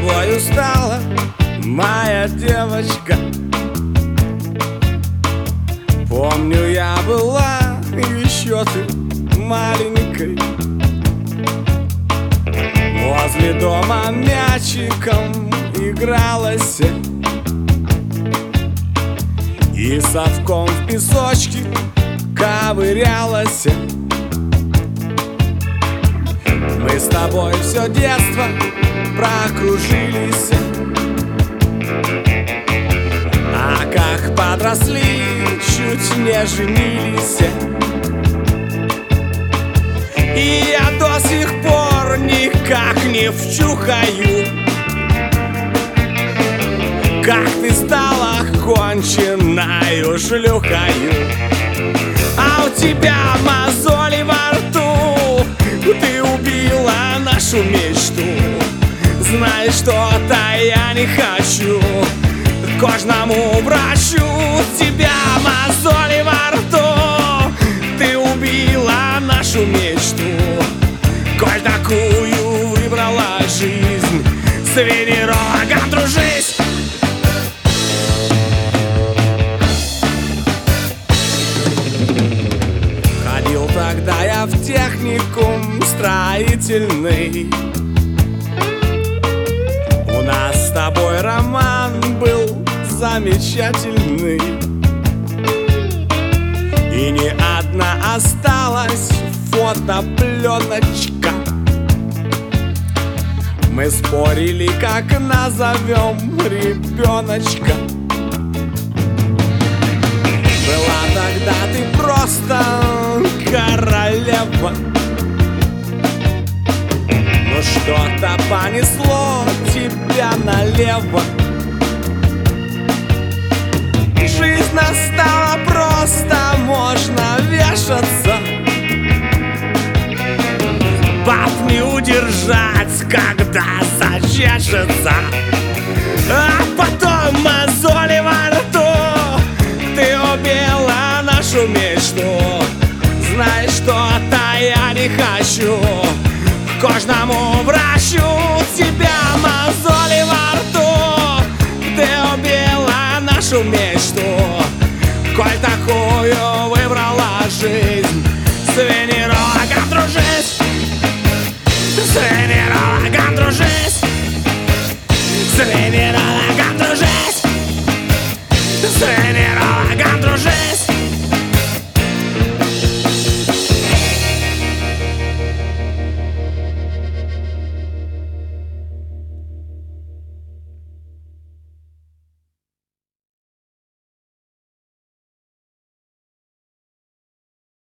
тобою стала моя девочка. Помню, я была еще ты маленькой. Возле дома мячиком игралась и совком в песочке ковырялась. Мы с тобой все детство прокружились, а как подросли, чуть не женились. И я до сих пор никак не вчухаю, как ты стала конченною шлюхою. А у тебя мозоли во рту, ты убила нашу мечту. Знаешь, что-то я не хочу к кожному врачу. У тебя мозоли во рту, ты убила нашу мечту. Коль такую выбрала жизнь, с венерологом дружись. Ходил тогда я в техникум строительный. У нас с тобой роман был замечательный, и не одна осталась фотопленочка. Мы спорили, как назовем ребеночка. Была тогда ты просто королева, но что-то понесло тебя налево. Жизнь настала просто, можно вешаться. Баб не удержать, когда зачешется. А потом мозоли во рту, ты убила нашу мечту. Знаешь, что-то я не хочу к кожному врачу. У тебя мозоли во рту, ты убила нашу мечту. Коль такую выбрала жизнь, с венерологом дружись. С венерологом дружись. С венерологом дружись. С венерологом